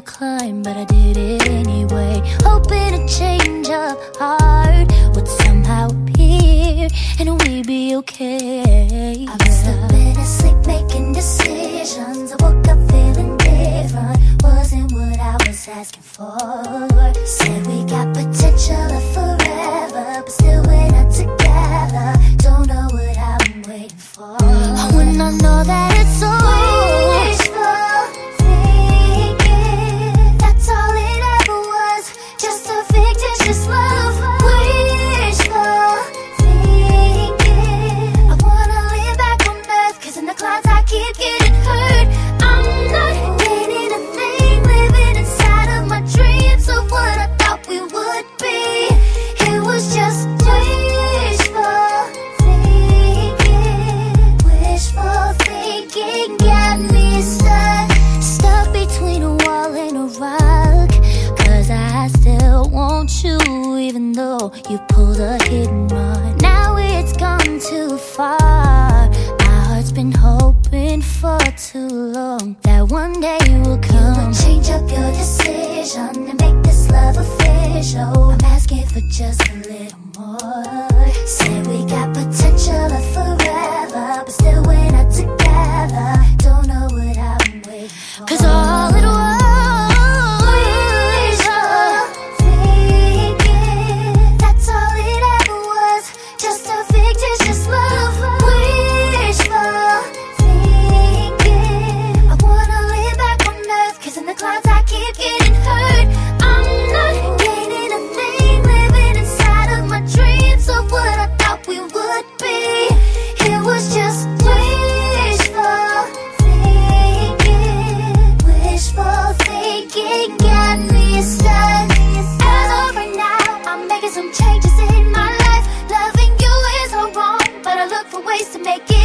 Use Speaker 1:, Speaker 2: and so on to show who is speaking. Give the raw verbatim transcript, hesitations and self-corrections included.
Speaker 1: climb, but I did it anyway, hoping a change of heart would somehow appear and we'd be okay.
Speaker 2: I was slipping asleep, making decisions. I woke up feeling different, wasn't what I was asking for. Said we got potential of forever, but still we're not together. Don't know what I'm waiting for.
Speaker 1: When I know that it's so
Speaker 2: wishful thinking, that's all it ever was, just a fictitious love. Wishful thinking, I wanna live back on earth, cause in the clouds I keep getting hurt. I'm not getting a thing, living inside of my dreams of what I thought we would be. It was just wishful thinking. Wishful thinking got me stuck,
Speaker 1: stuck between a wall and a rock. Cause I still want you, even though you pulled a hit and run. Now it's gone too far. My heart's been hoping for too long that one day you will come.
Speaker 2: Change up your decision and make this love official. I'm asking for just a little more. Say we got potential of forever, but still we're not together. Don't know what I'm waiting for.
Speaker 1: Cause all it was
Speaker 2: wishful thinking, that's all it ever was, just a fictitious love. Wishful thinking, I wanna live back on earth, cause in the clouds I keep getting hurt. I'm not gaining a thing, living inside of my dreams of what I thought we would be. It was just wishful thinking. Wishful thinking got me stuck. As of right now, I'm making some changes in my life. Loving you is all wrong, but I look for ways to make it